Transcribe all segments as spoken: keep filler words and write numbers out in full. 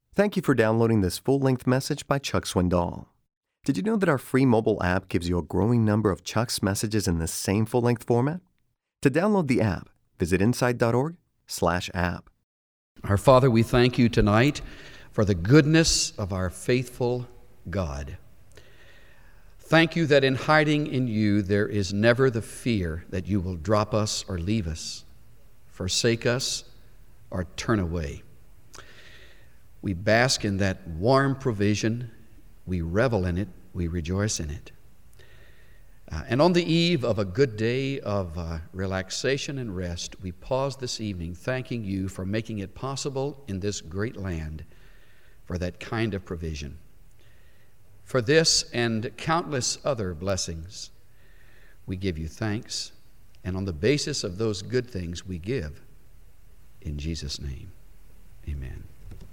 Thank you for downloading this full-length message by Chuck Swindoll. Did you know that our free mobile app gives you a growing number of Chuck's messages in the same full-length format? To download the app, visit insight.org slash app. Our Father, we thank you tonight for the goodness of our faithful God. Thank you that in hiding in you there is never the fear that you will drop us or leave us, forsake us, or turn away. We bask in that warm provision. We revel in it. We rejoice in it. Uh, and on the eve of a good day of uh, relaxation and rest, we pause this evening thanking you for making it possible in this great land for that kind of provision. For this and countless other blessings, we give you thanks. And on the basis of those good things, we give. In Jesus' name, amen.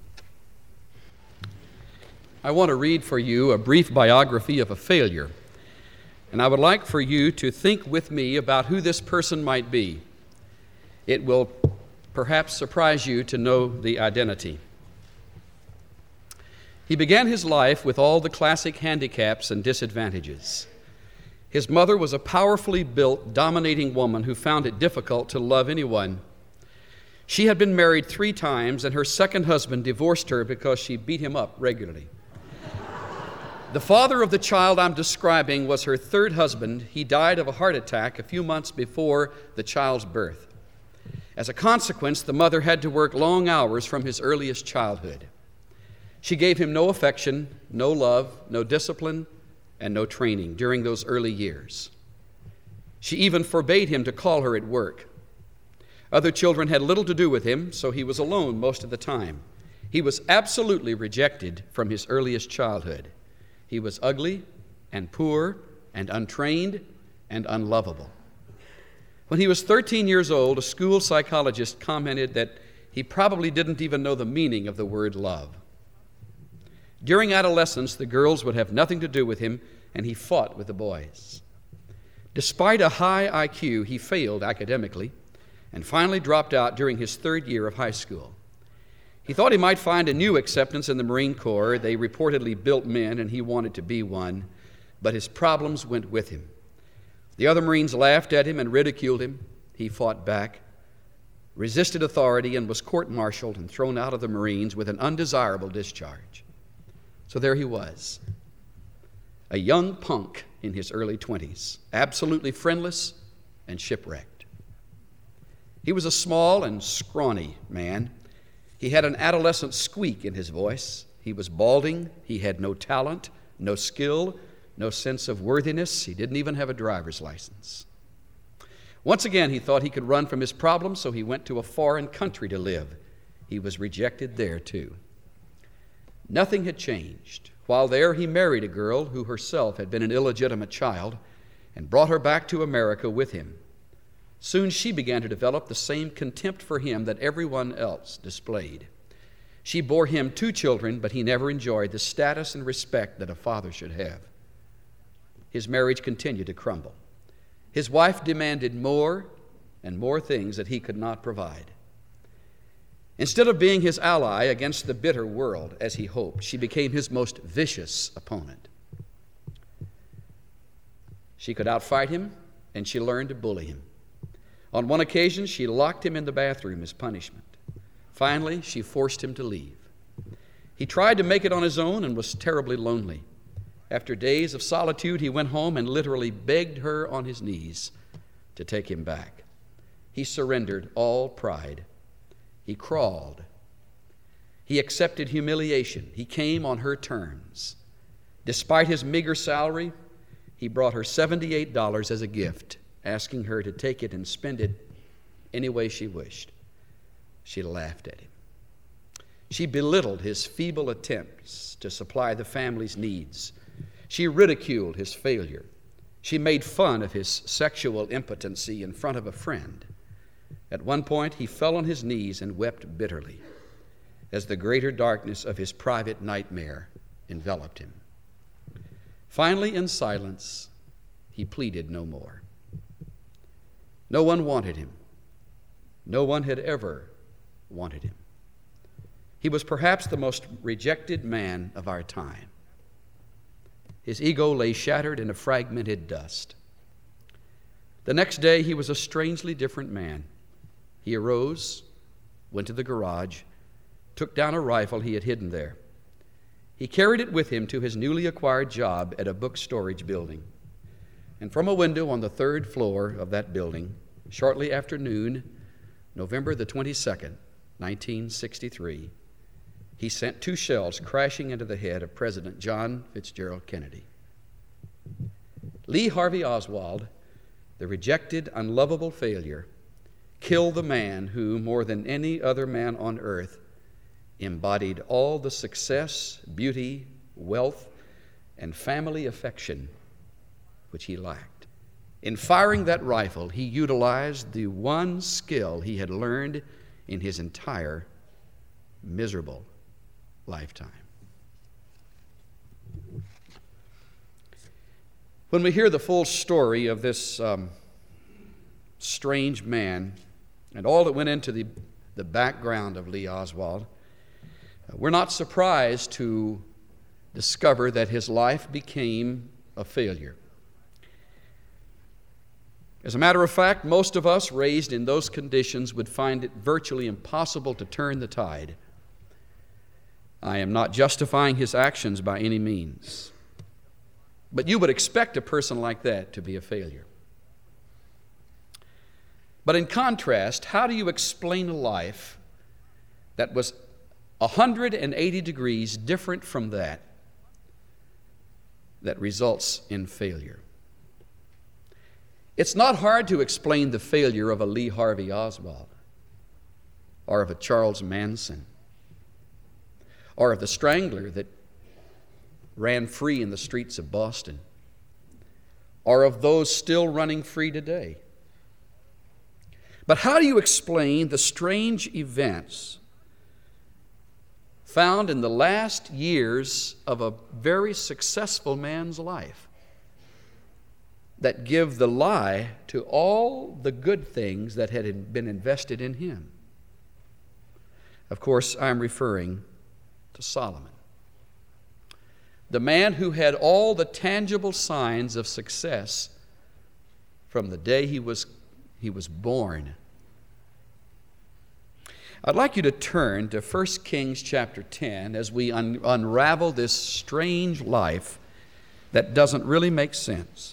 I want to read for you a brief biography of a failure. And I would like for you to think with me about who this person might be. It will perhaps surprise you to know the identity. He began his life with all the classic handicaps and disadvantages. His mother was a powerfully built, dominating woman who found it difficult to love anyone. She had been married three times, and her second husband divorced her because she beat him up regularly. The father of the child I'm describing was her third husband. He died of a heart attack a few months before the child's birth. As a consequence, the mother had to work long hours from his earliest childhood. She gave him no affection, no love, no discipline, and no training during those early years. She even forbade him to call her at work. Other children had little to do with him, so he was alone most of the time. He was absolutely rejected from his earliest childhood. He was ugly and poor and untrained and unlovable. When he was thirteen years old, a school psychologist commented that he probably didn't even know the meaning of the word love. During adolescence, the girls would have nothing to do with him, and he fought with the boys. Despite a high I Q, he failed academically and finally dropped out during his third year of high school. He thought he might find a new acceptance in the Marine Corps. They reportedly built men, and he wanted to be one, but his problems went with him. The other Marines laughed at him and ridiculed him. He fought back, resisted authority, and was court-martialed and thrown out of the Marines with an undesirable discharge. So there he was, a young punk in his early twenties, absolutely friendless and shipwrecked. He was a small and scrawny man. He had an adolescent squeak in his voice. He was balding. He had no talent, no skill, no sense of worthiness. He didn't even have a driver's license. Once again, he thought he could run from his problems, so he went to a foreign country to live. He was rejected there, too. Nothing had changed. While there, he married a girl who herself had been an illegitimate child and brought her back to America with him. Soon she began to develop the same contempt for him that everyone else displayed. She bore him two children, but he never enjoyed the status and respect that a father should have. His marriage continued to crumble. His wife demanded more and more things that he could not provide. Instead of being his ally against the bitter world, as he hoped, she became his most vicious opponent. She could outfight him, and she learned to bully him. On one occasion, she locked him in the bathroom as punishment. Finally, she forced him to leave. He tried to make it on his own and was terribly lonely. After days of solitude, he went home and literally begged her on his knees to take him back. He surrendered all pride. He crawled. He accepted humiliation. He came on her terms. Despite his meager salary, he brought her seventy-eight dollars as a gift, asking her to take it and spend it any way she wished. She laughed at him. She belittled his feeble attempts to supply the family's needs. She ridiculed his failure. She made fun of his sexual impotency in front of a friend. At one point, he fell on his knees and wept bitterly as the greater darkness of his private nightmare enveloped him. Finally, in silence, he pleaded no more. No one wanted him. No one had ever wanted him. He was perhaps the most rejected man of our time. His ego lay shattered in a fragmented dust. The next day, he was a strangely different man. He arose, went to the garage, took down a rifle he had hidden there. He carried it with him to his newly acquired job at a book storage building. And from a window on the third floor of that building, shortly after noon, November the twenty-second, nineteen sixty-three, he sent two shells crashing into the head of President John Fitzgerald Kennedy. Lee Harvey Oswald, the rejected, unlovable failure, killed the man who, more than any other man on earth, embodied all the success, beauty, wealth, and family affection which he lacked. In firing that rifle, he utilized the one skill he had learned in his entire miserable lifetime. When we hear the full story of this um, strange man and all that went into the, the background of Lee Oswald, uh, we're not surprised to discover that his life became a failure. As a matter of fact, most of us raised in those conditions would find it virtually impossible to turn the tide. I am not justifying his actions by any means, but you would expect a person like that to be a failure. But in contrast, how do you explain a life that was one hundred eighty degrees different from that, that results in failure? It's not hard to explain the failure of a Lee Harvey Oswald, or of a Charles Manson, or of the strangler that ran free in the streets of Boston, or of those still running free today. But how do you explain the strange events found in the last years of a very successful man's life that give the lie to all the good things that had been invested in him? Of course, I'm referring to Solomon, the man who had all the tangible signs of success from the day he was, he was born. I'd like you to turn to First Kings chapter ten as we un- unravel this strange life that doesn't really make sense.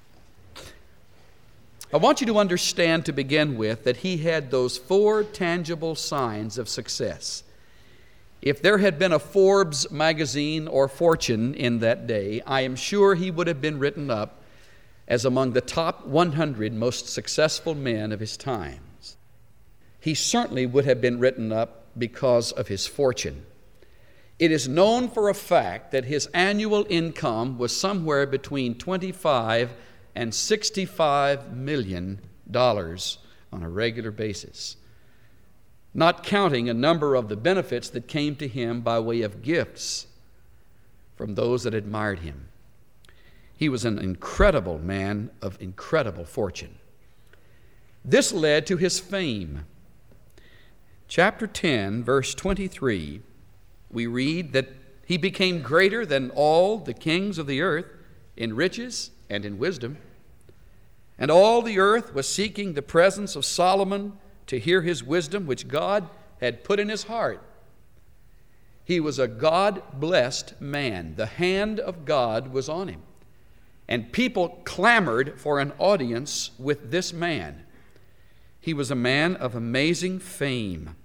I want you to understand to begin with that he had those four tangible signs of success. If there had been a Forbes magazine or Fortune in that day, I am sure he would have been written up as among the top one hundred most successful men of his times. He certainly would have been written up because of his fortune. It is known for a fact that his annual income was somewhere between twenty-five and sixty-five million dollars on a regular basis, not counting a number of the benefits that came to him by way of gifts from those that admired him. He was an incredible man of incredible fortune. This led to his fame. Chapter ten, verse twenty-three, we read that he became greater than all the kings of the earth in riches and in wisdom. And all the earth was seeking the presence of Solomon to hear his wisdom, which God had put in his heart. He was a God-blessed man. The hand of God was on him. And people clamored for an audience with this man. He was a man of amazing fame.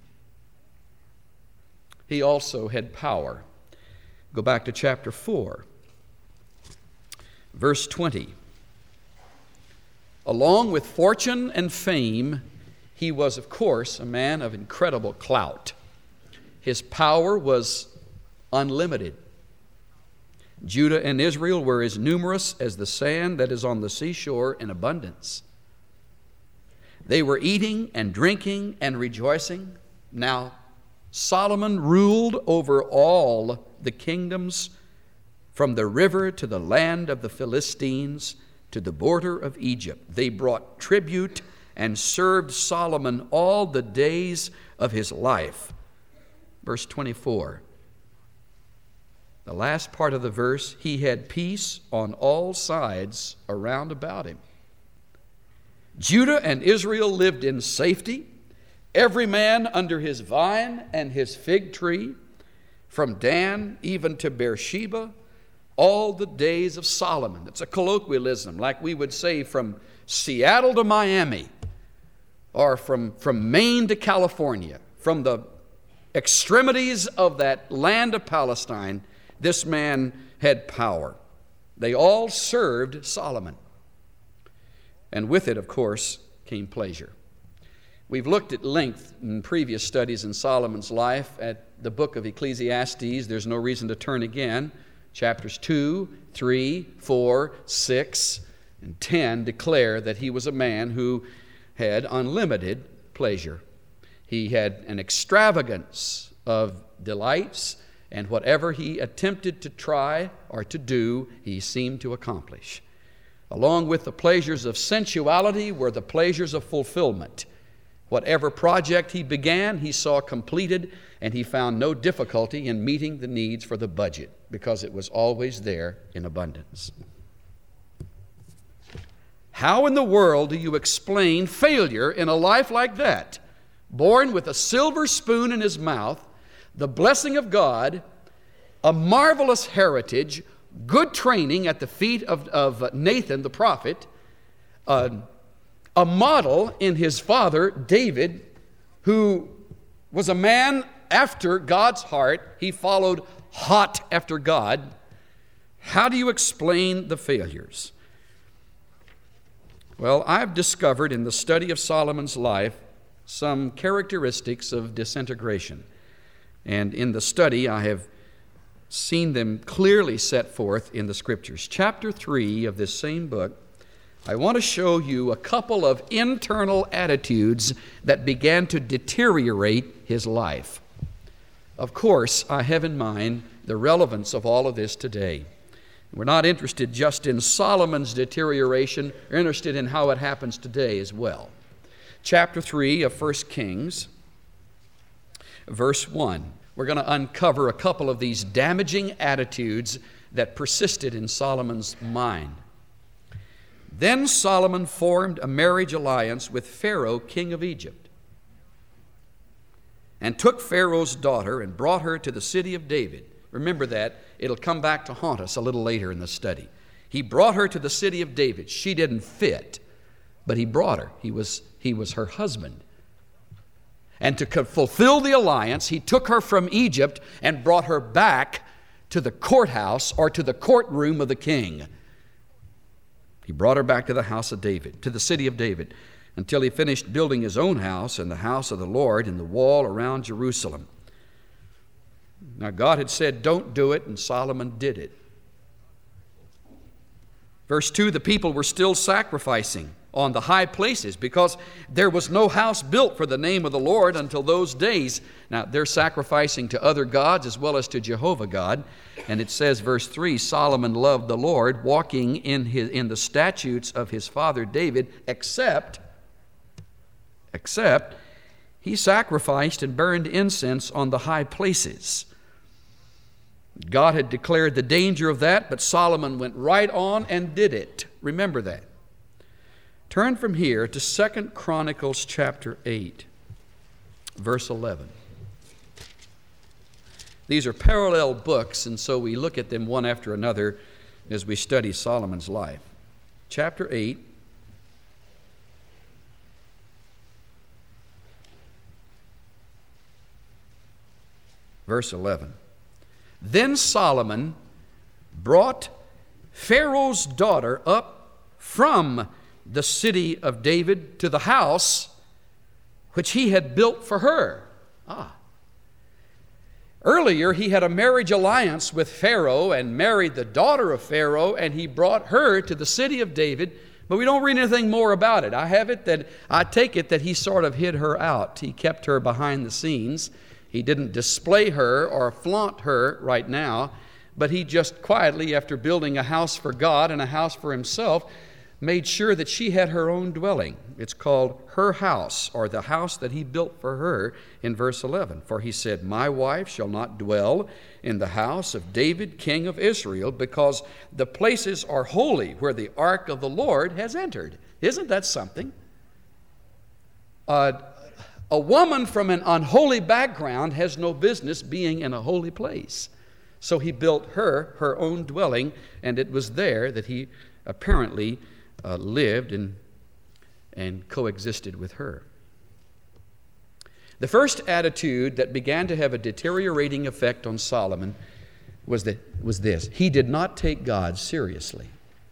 He also had power. Go back to chapter four, verse twenty. Along with fortune and fame, he was, of course, a man of incredible clout. His power was unlimited. Judah and Israel were as numerous as the sand that is on the seashore in abundance. They were eating and drinking and rejoicing. Now, Solomon ruled over all the kingdoms from the river to the land of the Philistines to the border of Egypt. They brought tribute and served Solomon all the days of his life. verse twenty-four. The last part of the verse, he had peace on all sides around about him. Judah and Israel lived in safety, every man under his vine and his fig tree, from Dan even to Beersheba, all the days of Solomon. It's a colloquialism, like we would say from Seattle to Miami, or from, from Maine to California, from the extremities of that land of Palestine. This man had power. They all served Solomon. And with it, of course, came pleasure. We've looked at length in previous studies in Solomon's life at the book of Ecclesiastes. There's no reason to turn again. Chapters two, three, four, six, and ten declare that he was a man who had unlimited pleasure. He had an extravagance of delights, and whatever he attempted to try or to do, he seemed to accomplish. Along with the pleasures of sensuality were the pleasures of fulfillment. Whatever project he began, he saw completed, and he found no difficulty in meeting the needs for the budget because it was always there in abundance. How in the world do you explain failure in a life like that? Born with a silver spoon in his mouth, the blessing of God, a marvelous heritage, good training at the feet of, of Nathan the prophet, uh, a model in his father David, who was a man after God's heart. He followed hot after God. How do you explain the failures? Well, I've discovered in the study of Solomon's life some characteristics of disintegration. And in the study, I have seen them clearly set forth in the Scriptures. Chapter three of this same book, I want to show you a couple of internal attitudes that began to deteriorate his life. Of course, I have in mind the relevance of all of this today. We're not interested just in Solomon's deterioration, we're interested in how it happens today as well. Chapter three of First Kings, verse one. We're going to uncover a couple of these damaging attitudes that persisted in Solomon's mind. Then Solomon formed a marriage alliance with Pharaoh, king of Egypt, and took Pharaoh's daughter and brought her to the city of David. Remember that. It'll come back to haunt us a little later in the study. He brought her to the city of David. She didn't fit, but he brought her. He was, he was her husband. And to fulfill the alliance, he took her from Egypt and brought her back to the courthouse or to the courtroom of the king. He brought her back to the house of David, to the city of David, until he finished building his own house and the house of the Lord and the wall around Jerusalem. Now, God had said, don't do it, and Solomon did it. Verse two, the people were still sacrificing on the high places because there was no house built for the name of the Lord until those days. Now, they're sacrificing to other gods as well as to Jehovah God. And it says, verse three, Solomon loved the Lord, walking in his in the statutes of his father David, except, except he sacrificed and burned incense on the high places. God had declared the danger of that, but Solomon went right on and did it. Remember that. Turn from here to Second Chronicles chapter eight, verse eleven. These are parallel books, and so we look at them one after another as we study Solomon's life. Chapter eight, verse eleven. Then Solomon brought Pharaoh's daughter up from the city of David to the house which he had built for her. Ah. Earlier, he had a marriage alliance with Pharaoh and married the daughter of Pharaoh, and he brought her to the city of David, but we don't read anything more about it. I have it that, I take it that he sort of hid her out. He kept her behind the scenes. He didn't display her or flaunt her right now, but he just quietly, after building a house for God and a house for himself, made sure that she had her own dwelling. It's called her house, or the house that he built for her in verse eleven. For he said, my wife shall not dwell in the house of David, king of Israel, because the places are holy where the ark of the Lord has entered. Isn't that something? Uh, a woman from an unholy background has no business being in a holy place. So he built her her own dwelling, and it was there that he apparently uh, lived and, and coexisted with her. The first attitude that began to have a deteriorating effect on Solomon was, that, was this. He did not take God seriously.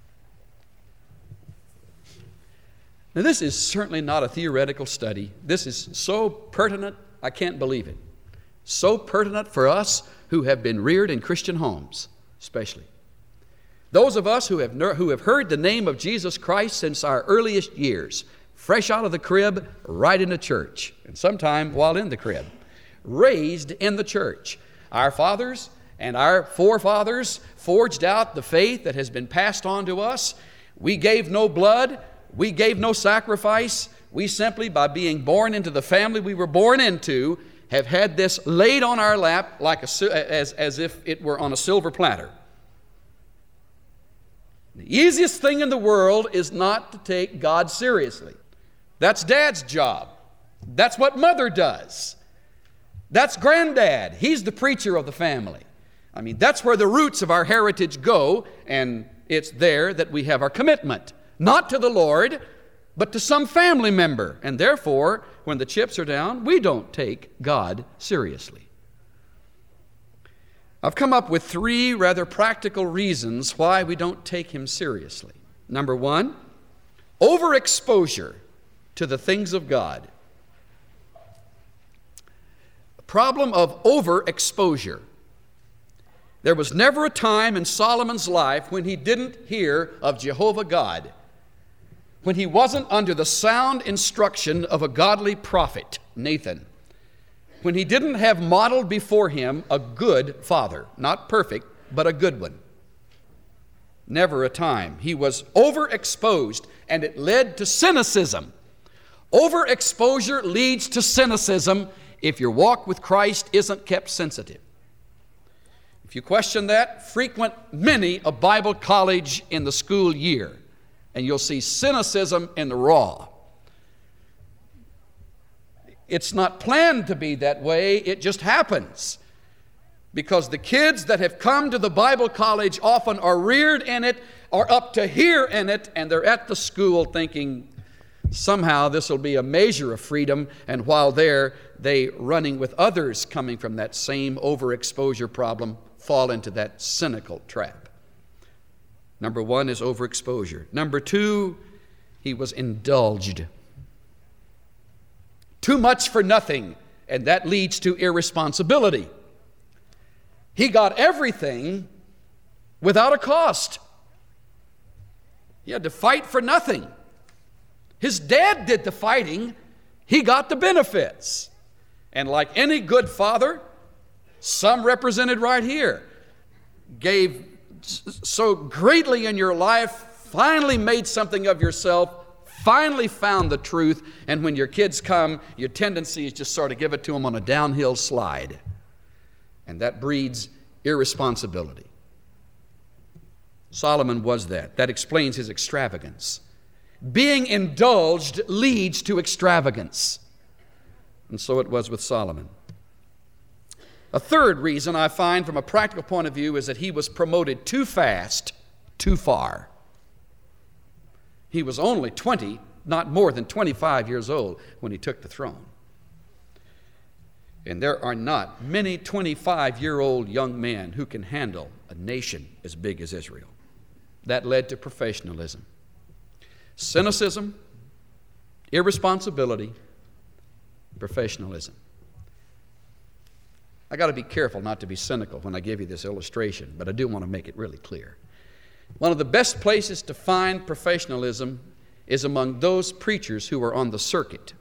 Now, this is certainly not a theoretical study. This is so pertinent, I can't believe it. So pertinent for us who have been reared in Christian homes, especially. Those of us who have, ner- who have heard the name of Jesus Christ since our earliest years, fresh out of the crib, right into church, and sometime while in the crib, raised in the church. Our fathers and our forefathers forged out the faith that has been passed on to us. We gave no blood. We gave no sacrifice. We simply, by being born into the family we were born into, have had this laid on our lap like a, as, as if it were on a silver platter. The easiest thing in the world is not to take God seriously. That's Dad's job. That's what Mother does. That's Granddad. He's the preacher of the family. I mean, that's where the roots of our heritage go, and it's there that we have our commitment. Not to the Lord, but to some family member. And therefore, when the chips are down, we don't take God seriously. I've come up with three rather practical reasons why we don't take Him seriously. Number one, overexposure to the things of God. A problem of overexposure. There was never a time in Solomon's life when he didn't hear of Jehovah God, when he wasn't under the sound instruction of a godly prophet, Nathan, when he didn't have modeled before him a good father, not perfect, but a good one. Never a time. He was overexposed, and it led to cynicism. Overexposure leads to cynicism if your walk with Christ isn't kept sensitive. If you question that, frequent many a Bible college in the school year, and you'll see cynicism in the raw. It's not planned to be that way, it just happens. Because the kids that have come to the Bible college often are reared in it, are up to here in it, and they're at the school thinking, somehow this will be a measure of freedom, and while there, they running with others coming from that same overexposure problem, fall into that cynical trap. Number one is overexposure. Number two, he was indulged. Too much for nothing, and that leads to irresponsibility. He got everything without a cost. He had to fight for nothing. His dad did the fighting. He got the benefits. And like any good father, some represented right here, gave so greatly in your life, finally made something of yourself, finally found the truth, and when your kids come, your tendency is just sort of give it to them on a downhill slide. And that breeds irresponsibility. Solomon was that. That explains his extravagance. Being indulged leads to extravagance. And so it was with Solomon. A third reason I find from a practical point of view is that he was promoted too fast, too far. He was only twenty, not more than twenty-five years old when he took the throne. And there are not many twenty-five-year-old young men who can handle a nation as big as Israel. That led to professionalism. Cynicism, irresponsibility, professionalism. I got to be careful not to be cynical when I give you this illustration, but I do want to make it really clear. One of the best places to find professionalism is among those preachers who are on the circuit.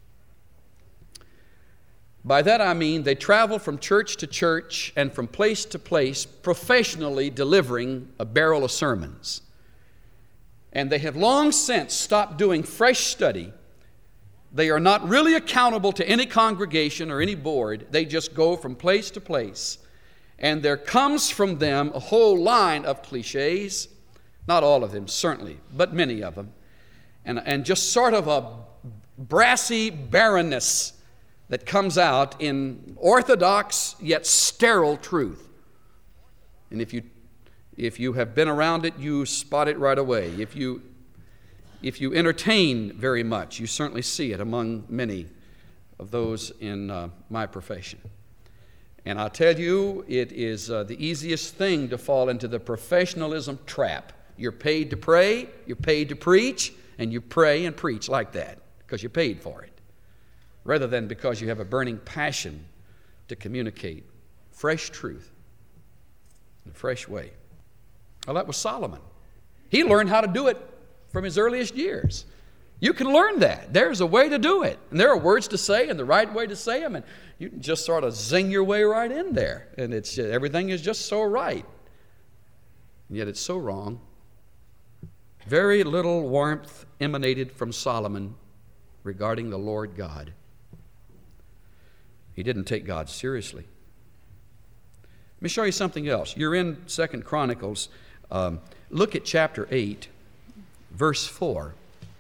By that I mean they travel from church to church and from place to place professionally delivering a barrel of sermons. and they have long since stopped doing fresh study. They are not really accountable to any congregation or any board. They just go from place to place. And there comes from them a whole line of cliches, not all of them certainly, but many of them, and, and just sort of a brassy barrenness that comes out in orthodox yet sterile truth. And if you if you have been around it, you spot it right away. If you if you entertain very much, you certainly see it among many of those in uh, my profession. And I'll tell you, it is uh, the easiest thing to fall into the professionalism trap. You're paid to pray, you're paid to preach, and you pray and preach like that because you're paid for it, rather than because you have a burning passion to communicate fresh truth in a fresh way. Well, that was Solomon. He learned how to do it from his earliest years. You can learn that. There's a way to do it. And there are words to say and the right way to say them, and you can just sort of zing your way right in there. And it's just, everything is just so right. And yet it's so wrong. Very little warmth emanated from Solomon regarding the Lord God. He didn't take God seriously. Let me show you something else. You're in Second Chronicles. Um, look at chapter eight, verse four.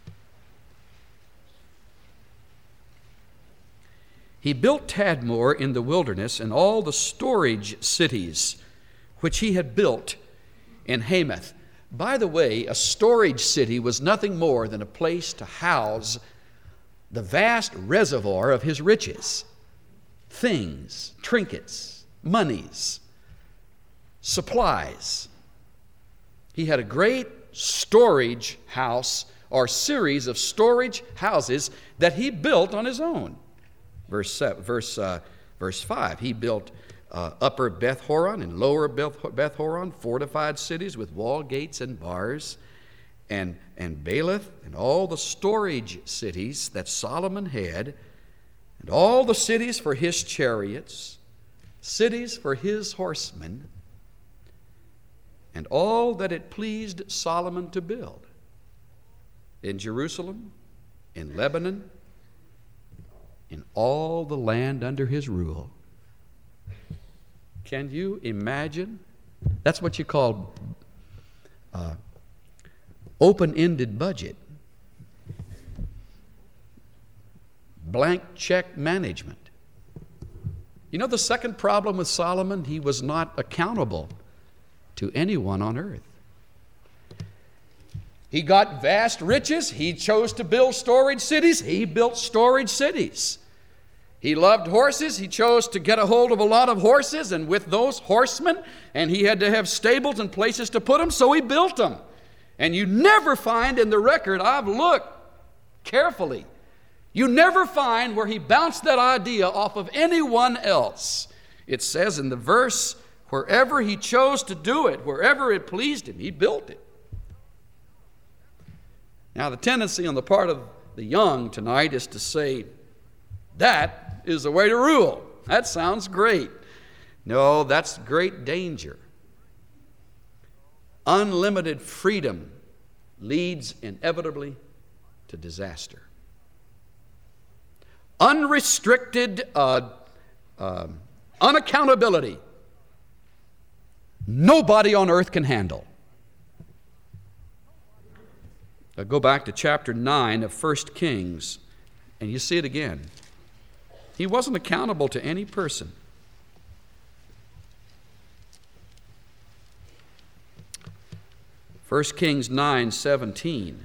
He built Tadmor in the wilderness and all the storage cities which he had built in Hamath. By the way, a storage city was nothing more than a place to house the vast reservoir of his riches, things, trinkets, monies, supplies. He had a great storage house or series of storage houses that he built on his own. Verse seven, verse uh, verse five. He built uh, Upper Beth Horon and Lower Beth, Beth Horon, fortified cities with wall gates and bars, and and Baalath and all the storage cities that Solomon had, and all the cities for his chariots, cities for his horsemen, and all that it pleased Solomon to build in Jerusalem, in Lebanon, in all the land under his rule. Can you imagine? That's what you call uh, open-ended budget, blank check management. You know the second problem with Solomon? He was not accountable to anyone on earth. He got vast riches. He chose to build storage cities. He built storage cities. He loved horses. He chose to get a hold of a lot of horses, and with those horsemen, and he had to have stables and places to put them, so he built them. And you never find in the record, I've looked carefully, you never find where he bounced that idea off of anyone else. It says in the verse, wherever he chose to do it, wherever it pleased him, he built it. Now, the tendency on the part of the young tonight is to say, that is the way to rule. That sounds great. No, that's great danger. Unlimited freedom leads inevitably to disaster. Unrestricted uh, uh, unaccountability, nobody on earth can handle. Now go back to chapter nine of First Kings, and you see it again. He wasn't accountable to any person. First Kings nine seventeen.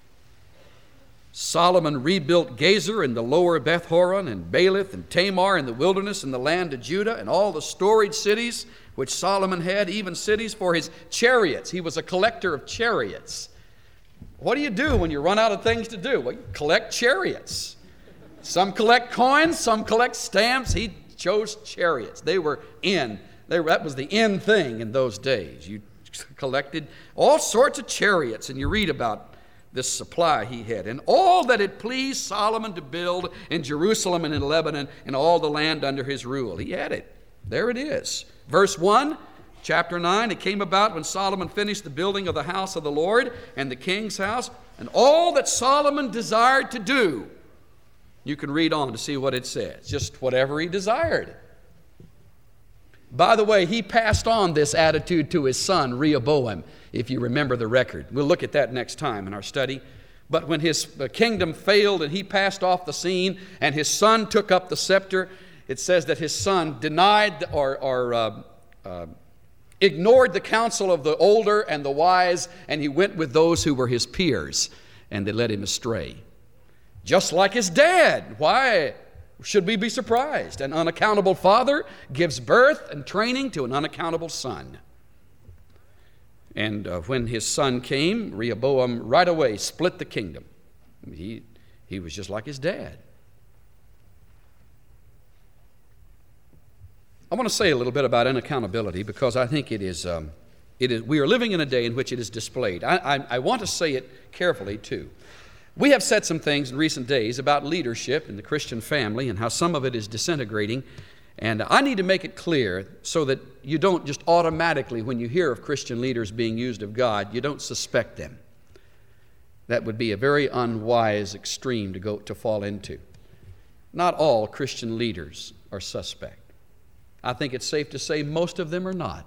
Solomon rebuilt Gezer and the lower Beth Horon and Baalath and Tamar in the wilderness in the land of Judah and all the storage cities which Solomon had, even cities for his chariots. He was a collector of chariots. What do you do when you run out of things to do? Well, you collect chariots. Some collect coins, some collect stamps. He chose chariots. They were in. They were, that was the in thing in those days. You collected all sorts of chariots, and you read about this supply he had. And all that it pleased Solomon to build in Jerusalem and in Lebanon and all the land under his rule. He had it. There it is. Verse one, Chapter nine, it came about when Solomon finished the building of the house of the Lord and the king's house, and all that Solomon desired to do. You can read on to see what it says. Just whatever he desired. By the way, he passed on this attitude to his son, Rehoboam, if you remember the record. We'll look at that next time in our study. But when his kingdom failed and he passed off the scene and his son took up the scepter, it says that his son denied or, or uh, uh, ignored the counsel of the older and the wise, and he went with those who were his peers, and they led him astray. Just like his dad. Why should we be surprised? An unaccountable father gives birth and training to an unaccountable son. And uh, when his son came, Rehoboam right away split the kingdom. He, he was just like his dad. I want to say a little bit about unaccountability because I think it is, um, it is we are living in a day in which it is displayed. I, I, I want to say it carefully too. We have said some things in recent days about leadership in the Christian family and how some of it is disintegrating. And I need to make it clear so that you don't just automatically, when you hear of Christian leaders being used of God, you don't suspect them. That would be a very unwise extreme to go to fall into. Not all Christian leaders are suspect. I think it's safe to say most of them are not.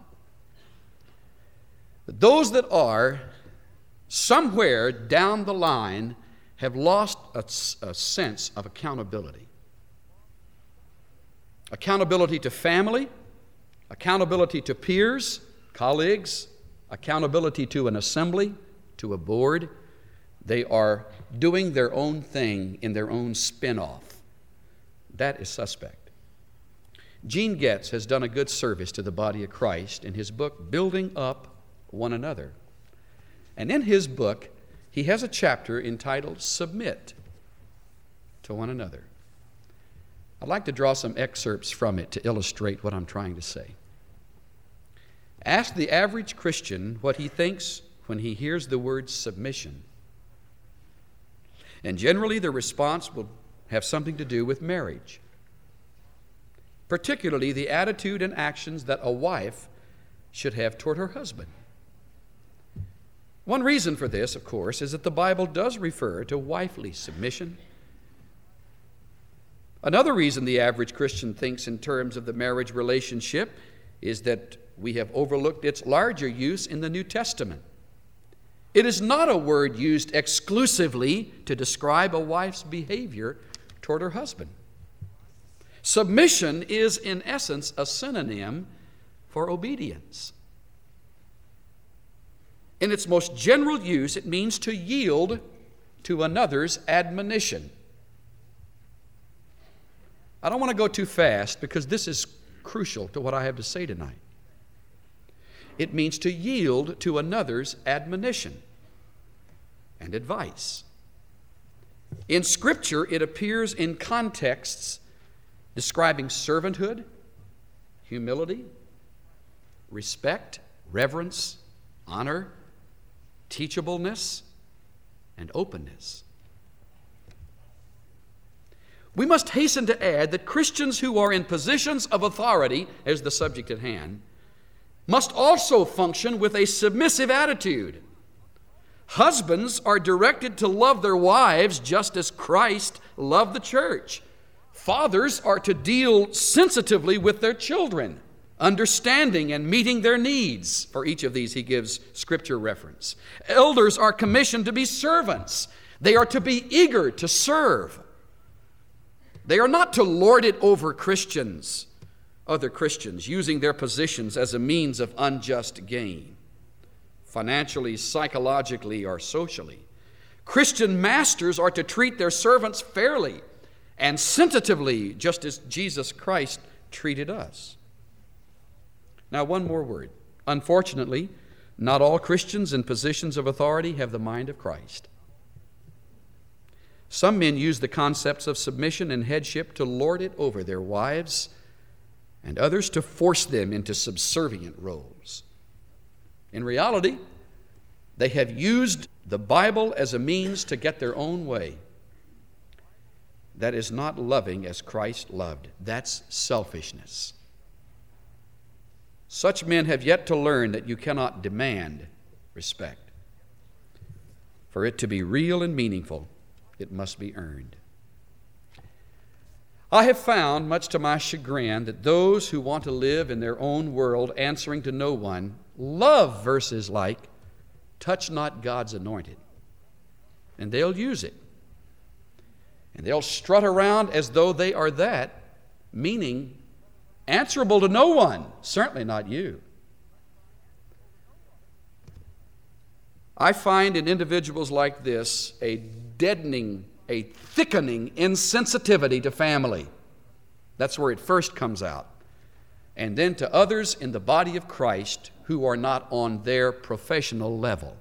But those that are, somewhere down the line, have lost a, a sense of accountability. Accountability to family, accountability to peers, colleagues, accountability to an assembly, to a board. They are doing their own thing in their own spin-off. That is suspect. Gene Getz has done a good service to the body of Christ in his book, Building Up One Another. And in his book, he has a chapter entitled Submit to One Another. I'd like to draw some excerpts from it to illustrate what I'm trying to say. Ask the average Christian what he thinks when he hears the word submission. And generally the response will have something to do with marriage, particularly the attitude and actions that a wife should have toward her husband. One reason for this, of course, is that the Bible does refer to wifely submission. Another reason the average Christian thinks in terms of the marriage relationship is that we have overlooked its larger use in the New Testament. It is not a word used exclusively to describe a wife's behavior toward her husband. Submission is, in essence, a synonym for obedience. In its most general use, it means to yield to another's admonition. I don't want to go too fast because this is crucial to what I have to say tonight. It means to yield to another's admonition and advice. In Scripture, it appears in contexts describing servanthood, humility, respect, reverence, honor, teachableness, and openness. We must hasten to add that Christians who are in positions of authority, as the subject at hand, must also function with a submissive attitude. Husbands are directed to love their wives just as Christ loved the church. Fathers are to deal sensitively with their children, understanding and meeting their needs. For each of these, he gives scripture reference. Elders are commissioned to be servants. They are to be eager to serve. They are not to lord it over Christians, other Christians, using their positions as a means of unjust gain, financially, psychologically, or socially. Christian masters are to treat their servants fairly and sensitively, just as Jesus Christ treated us. Now, one more word. Unfortunately, not all Christians in positions of authority have the mind of Christ. Some men use the concepts of submission and headship to lord it over their wives, and others to force them into subservient roles. In reality, they have used the Bible as a means to get their own way. That is not loving as Christ loved. That's selfishness. Such men have yet to learn that you cannot demand respect. For it to be real and meaningful, it must be earned. I have found, much to my chagrin, that those who want to live in their own world, answering to no one, love verses like, touch not God's anointed. And they'll use it. And they'll strut around as though they are that, meaning answerable to no one, certainly not you. I find in individuals like this a deadening, a thickening insensitivity to family. That's where it first comes out. And then to others in the body of Christ who are not on their professional level.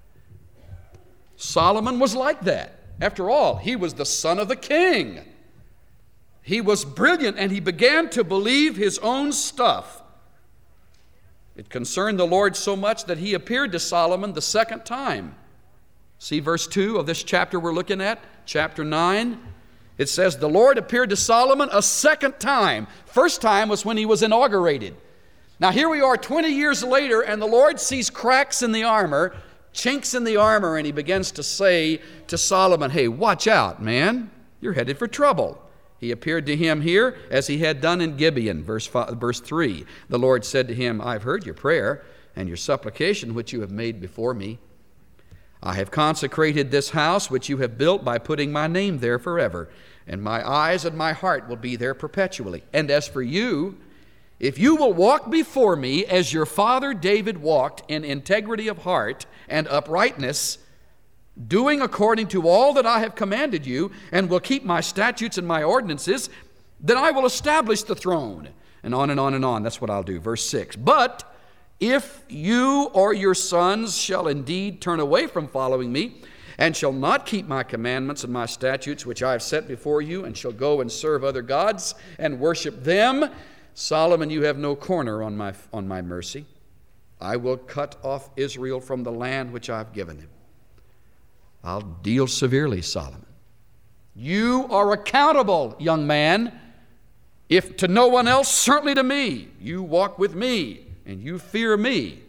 Solomon was like that. After all, he was the son of the king. He was brilliant, and he began to believe his own stuff. It concerned the Lord so much that he appeared to Solomon the second time. See verse two of this chapter we're looking at, chapter nine. It says, the Lord appeared to Solomon a second time. First time was when he was inaugurated. Now here we are twenty years later, and the Lord sees cracks in the armor, chinks in the armor, and he begins to say to Solomon, hey, watch out, man. You're headed for trouble. He appeared to him here as he had done in Gibeon, verse five, verse three. The Lord said to him, I've heard your prayer and your supplication which you have made before me. I have consecrated this house which you have built by putting my name there forever, and my eyes and my heart will be there perpetually. And as for you, if you will walk before me as your father David walked in integrity of heart and uprightness, doing according to all that I have commanded you, and will keep my statutes and my ordinances, then I will establish the throne. And on and on and on. That's what I'll do. Verse six. But if you or your sons shall indeed turn away from following me, and shall not keep my commandments and my statutes which I have set before you, and shall go and serve other gods and worship them, Solomon, you have no corner on my, on my mercy. I will cut off Israel from the land which I have given them. I'll deal severely, Solomon. You are accountable, young man. If to no one else, certainly to me. You walk with me, and you fear me.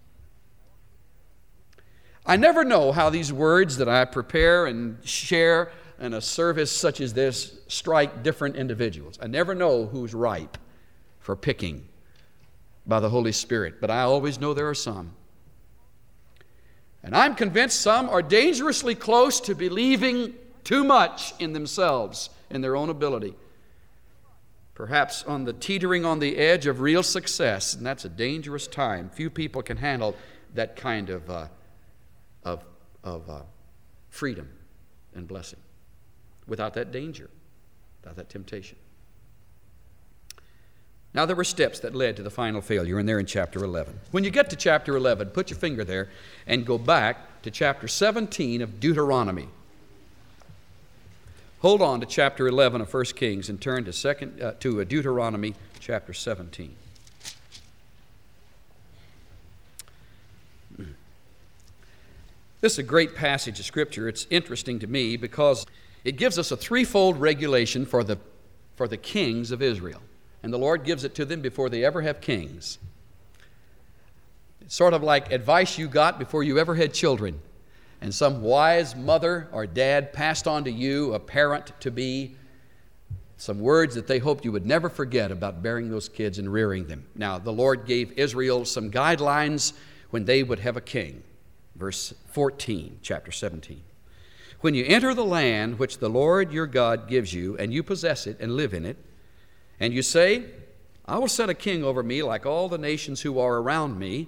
I never know how these words that I prepare and share in a service such as this strike different individuals. I never know who's ripe for picking by the Holy Spirit, but I always know there are some. And I'm convinced some are dangerously close to believing too much in themselves, in their own ability. Perhaps on the teetering on the edge of real success, and that's a dangerous time. Few people can handle that kind of, uh, of, of uh, freedom and blessing without that danger, without that temptation. Now, there were steps that led to the final failure, and they're in chapter eleven. When you get to chapter eleven, put your finger there and go back to chapter seventeen of Deuteronomy. Hold on to chapter eleven of First Kings and turn to second uh, to Deuteronomy chapter seventeen. This is a great passage of Scripture. It's interesting to me because it gives us a threefold regulation for the, for the kings of Israel. And the Lord gives it to them before they ever have kings. It's sort of like advice you got before you ever had children. And some wise mother or dad passed on to you, a parent-to-be, some words that they hoped you would never forget about bearing those kids and rearing them. Now, the Lord gave Israel some guidelines when they would have a king. Verse fourteen, chapter seventeen. When you enter the land which the Lord your God gives you, and you possess it and live in it, and you say, I will set a king over me like all the nations who are around me,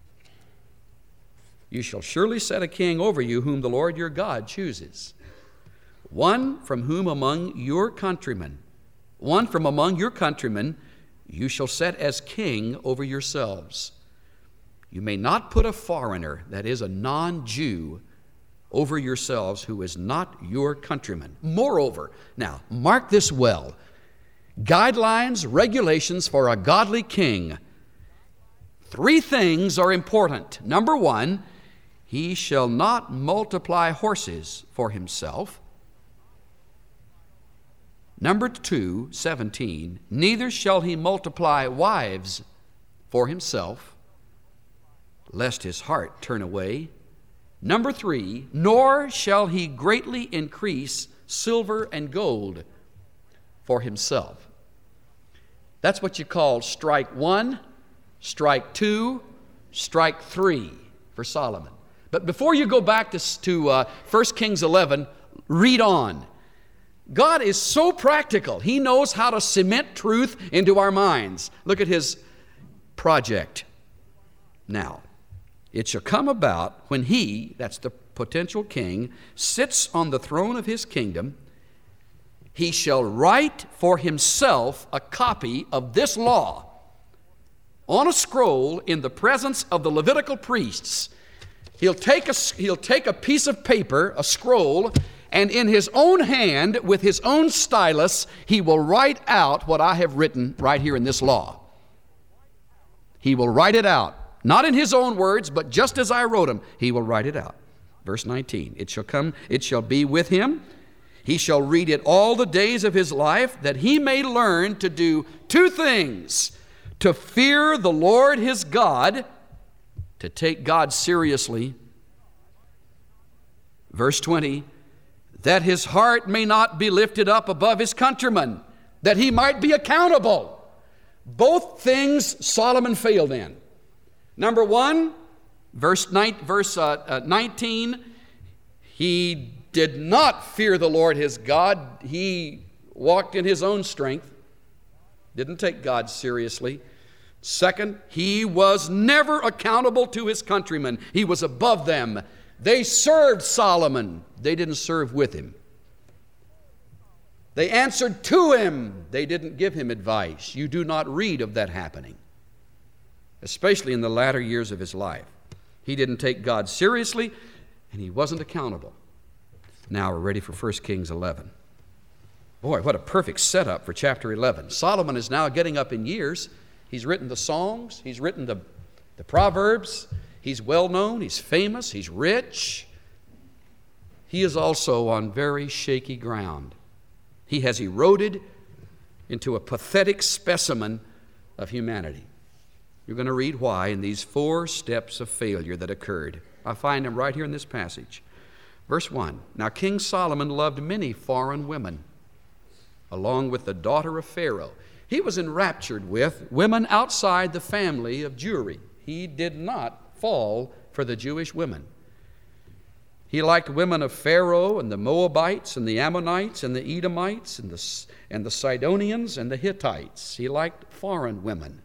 you shall surely set a king over you whom the Lord your God chooses. One from whom among your countrymen, one from among your countrymen, you shall set as king over yourselves. You may not put a foreigner, that is a non-Jew, over yourselves who is not your countryman. Moreover, now mark this well, guidelines, regulations for a godly king. Three things are important. Number one, he shall not multiply horses for himself. Number two, seventeen, neither shall he multiply wives for himself, lest his heart turn away. Number three, nor shall he greatly increase silver and gold for himself. That's what you call strike one, strike two, strike three for Solomon. But before you go back to, to uh, First Kings eleven, read on. God is so practical. He knows how to cement truth into our minds. Look at his project. Now, it shall come about when he, that's the potential king, sits on the throne of his kingdom, he shall write for himself a copy of this law on a scroll in the presence of the Levitical priests. He'll take a, he'll take a piece of paper, a scroll, and in his own hand, with his own stylus, he will write out what I have written right here in this law. He will write it out. Not in his own words, but just as I wrote them, he will write it out. Verse nineteen, it shall come, it shall be with him. He shall read it all the days of his life, that he may learn to do two things: to fear the Lord his God, to take God seriously. Verse twenty, that his heart may not be lifted up above his countrymen, that he might be accountable. Both things Solomon failed in. Number one, verse, nine, verse uh, uh, nineteen, he did not fear the Lord his God. He walked in his own strength, didn't take God seriously. Second, he was never accountable to his countrymen. He was above them. They served Solomon. They didn't serve with him. They answered to him. They didn't give him advice. You do not read of that happening, especially in the latter years of his life. He didn't take God seriously, and he wasn't accountable. Now we're ready for First Kings eleven. Boy, what a perfect setup for chapter eleven. Solomon is now getting up in years. He's written the songs. He's written the, the Proverbs. He's well known. He's famous. He's rich. He is also on very shaky ground. He has eroded into a pathetic specimen of humanity. You're going to read why in these four steps of failure that occurred. I find them right here in this passage. Verse one, now King Solomon loved many foreign women, along with the daughter of Pharaoh. He was enraptured with women outside the family of Jewry. He did not fall for the Jewish women. He liked women of Pharaoh and the Moabites and the Ammonites and the Edomites and the, and the Sidonians and the Hittites. He liked foreign women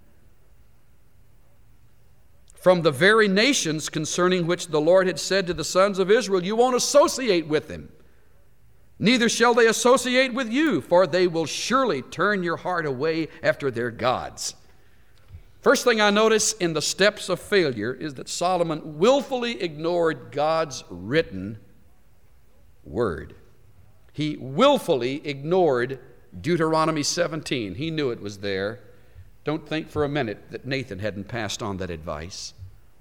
from the very nations concerning which the Lord had said to the sons of Israel, you won't associate with them. Neither shall they associate with you, for they will surely turn your heart away after their gods. First thing I notice in the steps of failure is that Solomon willfully ignored God's written word. He willfully ignored Deuteronomy seventeen. He knew it was there. Don't think for a minute that Nathan hadn't passed on that advice.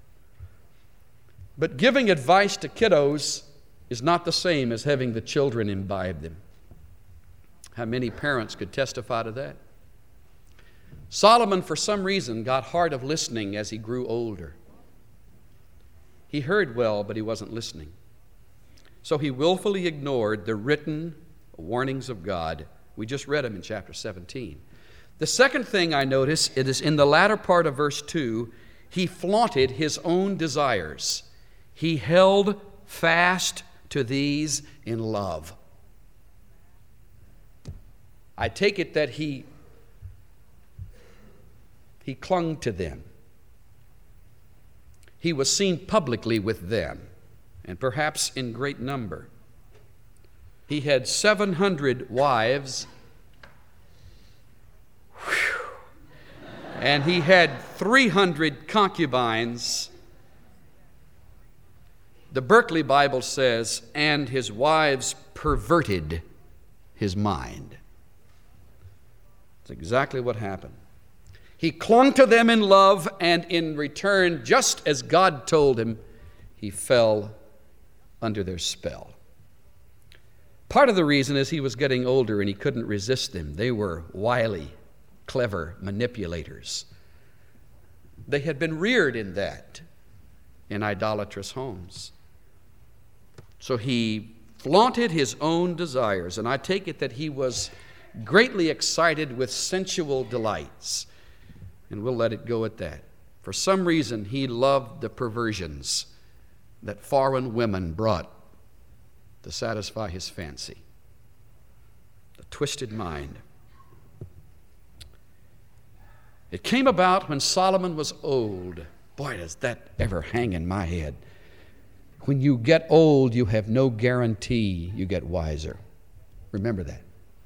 But giving advice to kiddos is not the same as having the children imbibe them. How many parents could testify to that? Solomon, for some reason, got hard of listening as he grew older. He heard well, but he wasn't listening. So he willfully ignored the written warnings of God. We just read them in chapter seventeen. The second thing I notice, it is in the latter part of verse two, he flaunted his own desires. He held fast to these in love. I take it that he He clung to them. He was seen publicly with them, and perhaps in great number. He had seven hundred wives, and he had three hundred concubines. The Berkeley Bible says, and his wives perverted his mind. That's exactly what happened. He clung to them in love, and in return, just as God told him, he fell under their spell. Part of the reason is he was getting older and he couldn't resist them. They were wily, clever manipulators. They had been reared in that, in idolatrous homes. So he flaunted his own desires, and I take it that he was greatly excited with sensual delights. And we'll let it go at that. For some reason, he loved the perversions that foreign women brought to satisfy his fancy. The twisted mind. It came about when Solomon was old. Boy, does that ever hang in my head. When you get old, you have no guarantee you get wiser. Remember that.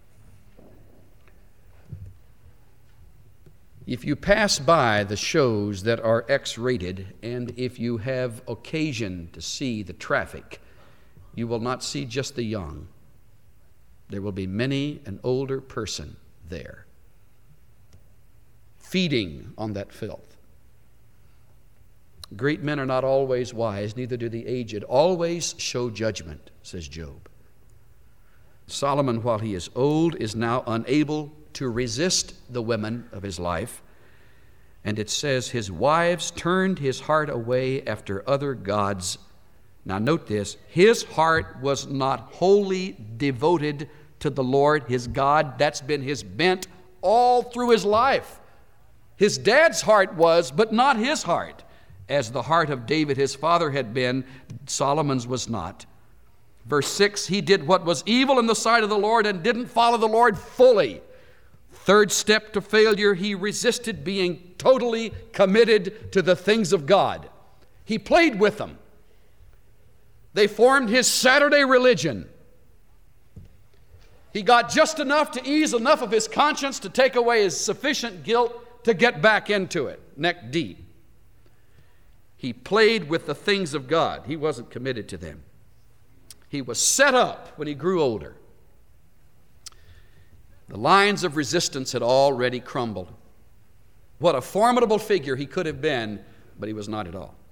If you pass by the shows that are X-rated, and if you have occasion to see the traffic, you will not see just the young. There will be many an older person there, feeding on that filth. Great men are not always wise, neither do the aged. Always show judgment, says Job. Solomon, while he is old, is now unable to resist the women of his life. And it says, his wives turned his heart away after other gods. Now note this, his heart was not wholly devoted to the Lord, his God. That's been his bent all through his life. His dad's heart was, but not his heart. As the heart of David, his father, had been, Solomon's was not. Verse six, he did what was evil in the sight of the Lord and didn't follow the Lord fully. Third step to failure, he resisted being totally committed to the things of God. He played with them. They formed his Saturday religion. He got just enough to ease enough of his conscience to take away his sufficient guilt to get back into it, neck deep. He played with the things of God. He wasn't committed to them. He was set up when he grew older. The lines of resistance had already crumbled. What a formidable figure he could have been, but he was not at all.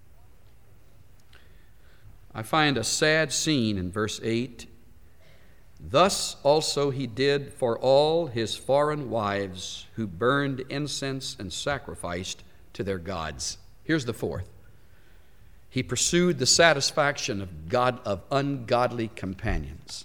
I find a sad scene in verse eight. Thus also he did for all his foreign wives who burned incense and sacrificed to their gods. Here's the fourth. He pursued the satisfaction of God of ungodly companions.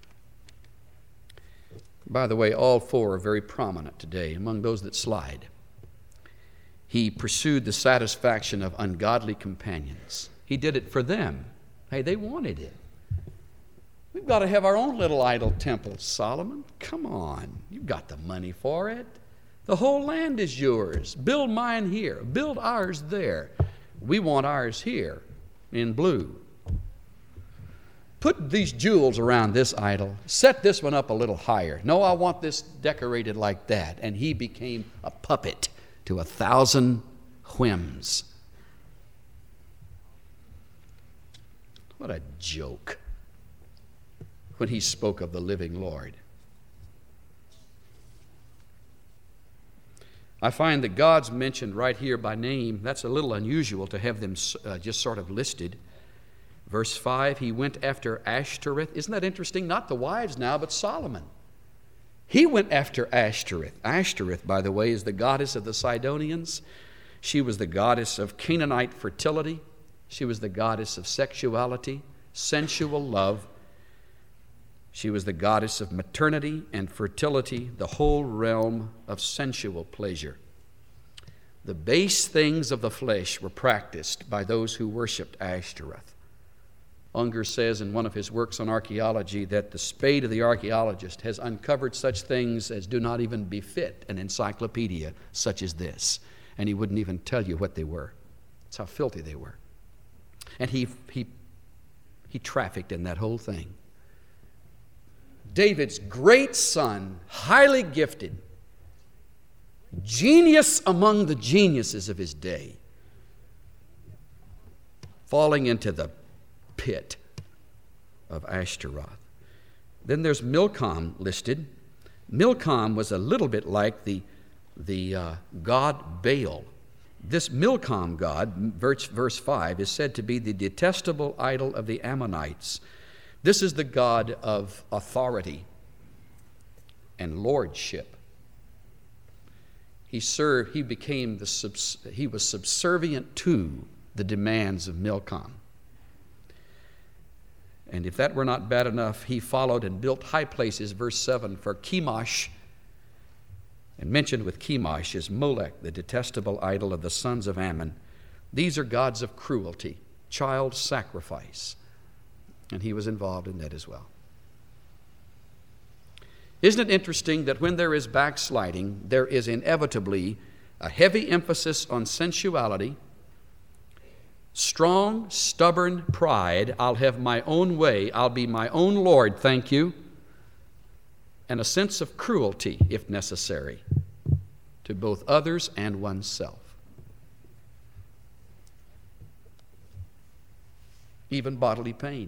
By the way, all four are very prominent today among those that slide. He pursued the satisfaction of ungodly companions. He did it for them. Hey, they wanted it. We've got to have our own little idol temple, Solomon. Come on. You've got the money for it. The whole land is yours. Build mine here. Build ours there. We want ours here in blue. Put these jewels around this idol. Set this one up a little higher. No, I want this decorated like that. And he became a puppet to a thousand whims. What a joke when he spoke of the living Lord. I find the gods mentioned right here by name. That's a little unusual to have them uh, just sort of listed. Verse five, he went after Ashtoreth. Isn't that interesting? Not the wives now, but Solomon. He went after Ashtoreth. Ashtoreth, by the way, is the goddess of the Sidonians. She was the goddess of Canaanite fertility. She was the goddess of sexuality, sensual love. She was the goddess of maternity and fertility, the whole realm of sensual pleasure. The base things of the flesh were practiced by those who worshiped Ashtoreth. Unger says in one of his works on archaeology that the spade of the archaeologist has uncovered such things as do not even befit an encyclopedia such as this. And he wouldn't even tell you what they were. That's how filthy they were. And he, he, he trafficked in that whole thing. David's great son, highly gifted, genius among the geniuses of his day, falling into the pit of Ashtaroth. Then there's Milcom listed. Milcom was a little bit like the, the uh, god Baal. This Milcom god, verse, verse five, is said to be the detestable idol of the Ammonites. This is the god of authority and lordship. He served, he became the, subs, he was subservient to the demands of Milcom. And if that were not bad enough, he followed and built high places, verse seven, for Chemosh. And mentioned with Chemosh is Molech, the detestable idol of the sons of Ammon. These are gods of cruelty, child sacrifice. And he was involved in that as well. Isn't it interesting that when there is backsliding, there is inevitably a heavy emphasis on sensuality, strong, stubborn pride, I'll have my own way, I'll be my own Lord, thank you, and a sense of cruelty, if necessary, to both others and oneself. Even bodily pain,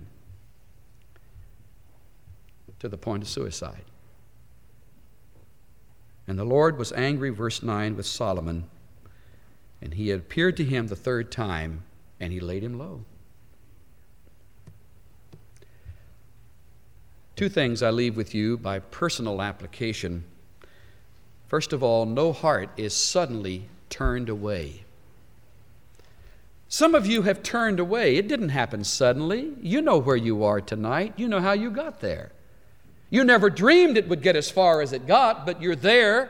to the point of suicide. And the Lord was angry, verse nine, with Solomon, and he appeared to him the third time, and he laid him low. Two things I leave with you by personal application. First of all, no heart is suddenly turned away. Some of you have turned away. It didn't happen suddenly. You know where you are tonight. You know how you got there. You never dreamed it would get as far as it got, but you're there.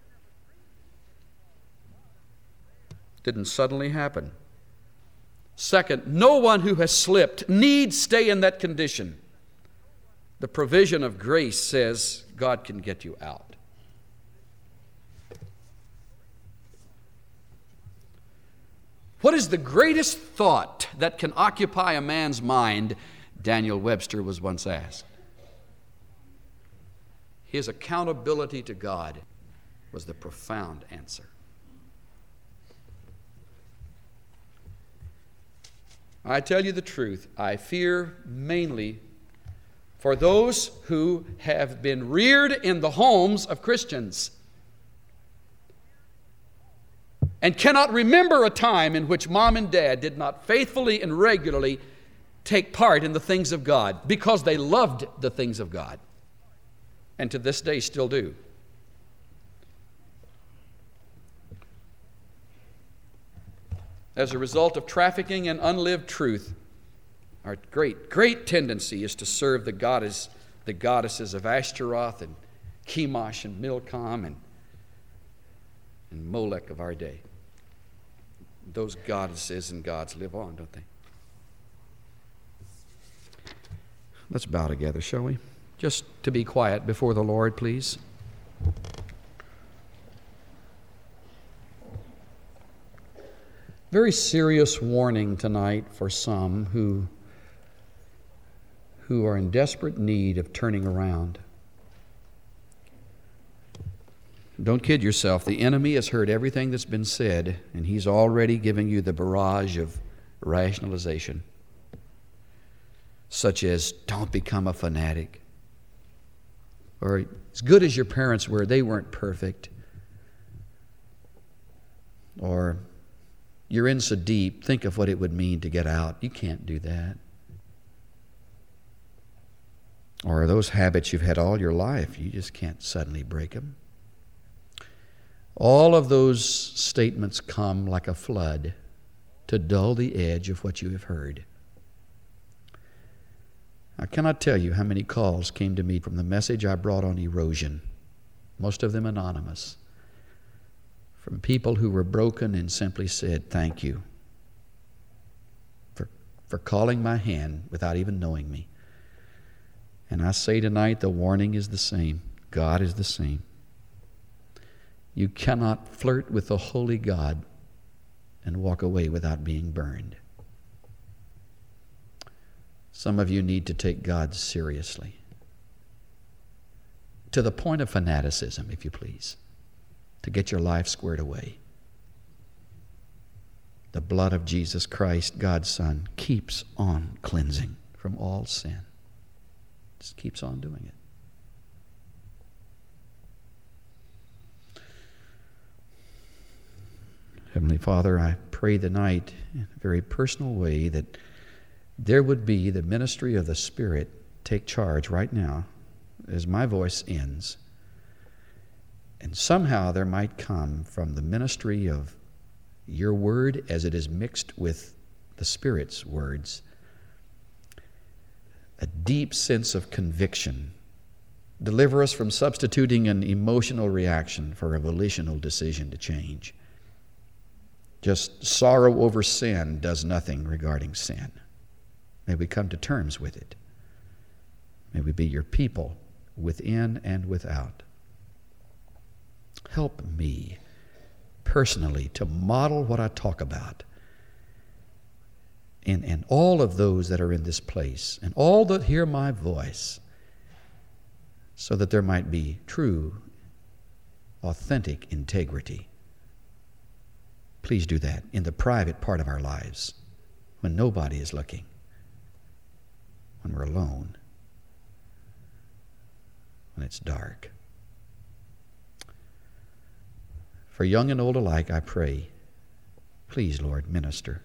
Didn't suddenly happen. Second, no one who has slipped needs stay in that condition. The provision of grace says God can get you out. What is the greatest thought that can occupy a man's mind? Daniel Webster was once asked. His accountability to God was the profound answer. I tell you the truth, I fear mainly for those who have been reared in the homes of Christians and cannot remember a time in which mom and dad did not faithfully and regularly take part in the things of God because they loved the things of God, and to this day still do. As a result of trafficking in unlived truth, our great, great tendency is to serve the goddess, the goddesses of Ashtaroth and Chemosh and Milcom and, and Molech of our day. Those goddesses and gods live on, don't they? Let's bow together, shall we? Just to be quiet before the Lord, please. Very serious warning tonight for some who, who are in desperate need of turning around. Don't kid yourself. The enemy has heard everything that's been said, and he's already giving you the barrage of rationalization, such as, don't become a fanatic. Or, as good as your parents were, they weren't perfect. Or, you're in so deep, think of what it would mean to get out. You can't do that. Or those habits you've had all your life, you just can't suddenly break them. All of those statements come like a flood to dull the edge of what you have heard. I cannot tell you how many calls came to me from the message I brought on erosion, most of them anonymous, from people who were broken and simply said, thank you for, for calling my hand without even knowing me. And I say tonight, the warning is the same. God is the same. You cannot flirt with the holy God and walk away without being burned. Some of you need to take God seriously, to the point of fanaticism, if you please, to get your life squared away. The blood of Jesus Christ, God's Son, keeps on cleansing from all sin. Just keeps on doing it. Heavenly Father, I pray tonight in a very personal way that there would be the ministry of the Spirit take charge right now as my voice ends. And somehow there might come from the ministry of your word as it is mixed with the Spirit's words a deep sense of conviction. Deliver us from substituting an emotional reaction for a volitional decision to change. Just sorrow over sin does nothing regarding sin. May we come to terms with it. May we be your people within and without. Help me personally to model what I talk about. And, and all of those that are in this place, and all that hear my voice, so that there might be true, authentic integrity. Please do that in the private part of our lives, when nobody is looking, when we're alone, when it's dark. For young and old alike, I pray, please, Lord, minister.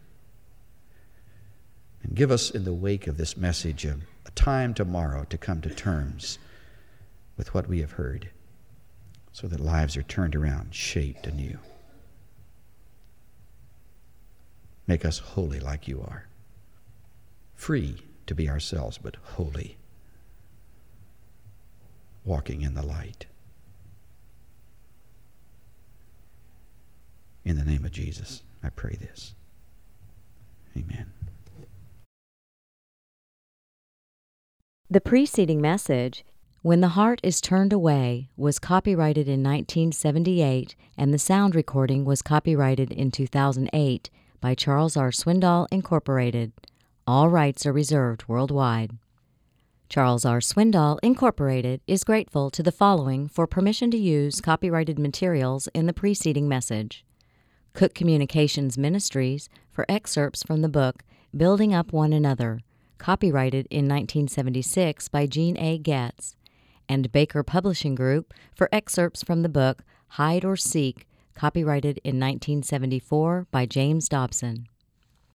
And give us, in the wake of this message, a, a time tomorrow to come to terms with what we have heard, so that lives are turned around, shaped anew. Make us holy like you are, free to be ourselves, but holy, walking in the light. In the name of Jesus, I pray this. Amen. The preceding message, When the Heart is Turned Away, was copyrighted in nineteen seventy-eight, and the sound recording was copyrighted in two thousand eight by Charles R. Swindoll, Incorporated. All rights are reserved worldwide. Charles R. Swindoll, Incorporated is grateful to the following for permission to use copyrighted materials in the preceding message: Cook Communications Ministries for excerpts from the book Building Up One Another, copyrighted in nineteen seventy-six by Gene A. Getz, and Baker Publishing Group for excerpts from the book Hide or Seek, copyrighted in nineteen seventy-four by James Dobson.